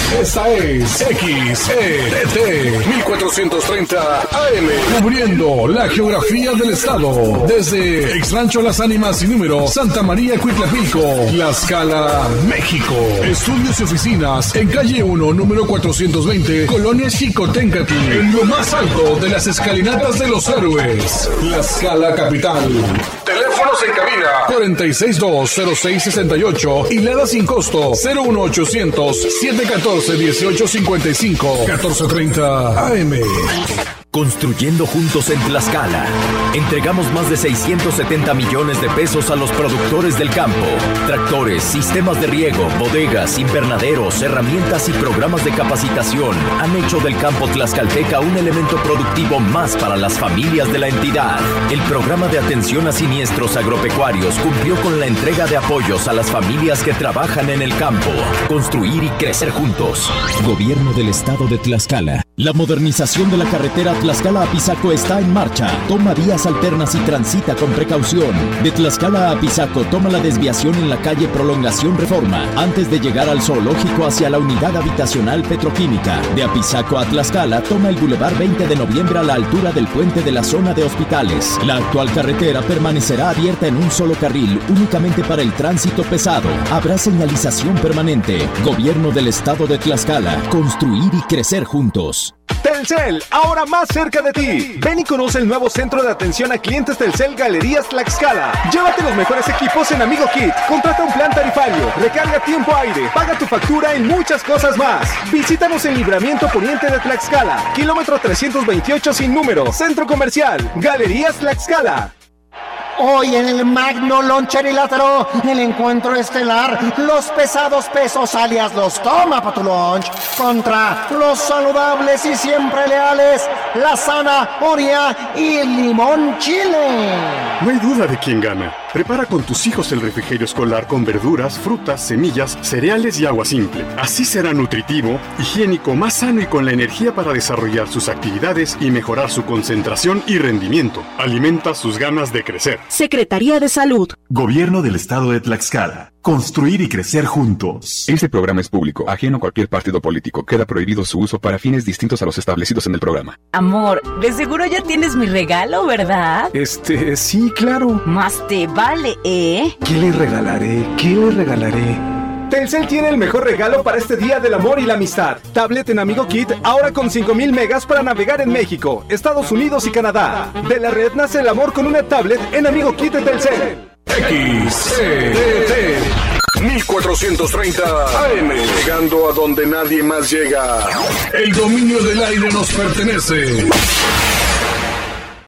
Esta es XEDT 1430 AM, cubriendo la geografía del estado. Desde Ex Rancho Las Ánimas sin número, Santa María Cuitlapilco, Tlaxcala, México. Estudios y oficinas en calle 1, número 420, Colonia Xicoténcatl, en lo más alto de las escalinatas de los héroes. Tlaxcala capital. Teléfonos en cabina 462-0668 y Lada sin costo 01800-714-1855 1430 AM. Construyendo juntos en Tlaxcala. Entregamos más de 670 millones de pesos a los productores del campo. Tractores, sistemas de riego, bodegas, invernaderos, herramientas y programas de capacitación han hecho del campo tlaxcalteca un elemento productivo más para las familias de la entidad. El programa de atención a siniestros agropecuarios cumplió con la entrega de apoyos a las familias que trabajan en el campo. Construir y crecer juntos. Gobierno del Estado de Tlaxcala. La modernización de la carretera Tlaxcala a Pisaco está en marcha. Toma vías alternas y transita con precaución. De Tlaxcala a Pisaco, toma la desviación en la calle Prolongación Reforma, antes de llegar al zoológico hacia la unidad habitacional petroquímica. De Apizaco a Tlaxcala, toma el Boulevard 20 de Noviembre a la altura del puente de la zona de hospitales. La actual carretera permanecerá abierta en un solo carril, únicamente para el tránsito pesado. Habrá señalización permanente. Gobierno del Estado de Tlaxcala. Construir y crecer juntos. Telcel, ahora más cerca de ti. Ven y conoce el nuevo centro de atención a clientes Telcel Galerías Tlaxcala. Llévate los mejores equipos en Amigo Kit. Contrata un plan tarifario, recarga tiempo aire, paga tu factura y muchas cosas más. Visítanos en Libramiento Poniente de Tlaxcala, kilómetro 328 sin número, Centro Comercial, Galerías Tlaxcala. Hoy en el Magno Loncherilátero, el encuentro estelar, los pesados pesos alias los toma pa' tu lunch, contra los saludables y siempre leales, la zanahoria y el limón chile. No hay duda de quién gana. Prepara con tus hijos el refrigerio escolar con verduras, frutas, semillas, cereales y agua simple. Así será nutritivo, higiénico, más sano y con la energía para desarrollar sus actividades y mejorar su concentración y rendimiento. Alimenta sus ganas de crecer. Secretaría de Salud. Gobierno del Estado de Tlaxcala. Construir y crecer juntos. Este programa es público, ajeno a cualquier partido político. Queda prohibido su uso para fines distintos a los establecidos en el programa. Amor, de seguro ya tienes mi regalo, ¿verdad? Sí, claro. Más te vale, ¿eh? ¿Qué le regalaré? ¿Qué le regalaré? Telcel tiene el mejor regalo para este día del amor y la amistad. Tablet en Amigo Kit, ahora con 5000 megas para navegar en México, Estados Unidos y Canadá. De la red nace el amor con una tablet en Amigo Kit de Telcel. XEDT 1430 AM, llegando a donde nadie más llega. El dominio del aire nos pertenece.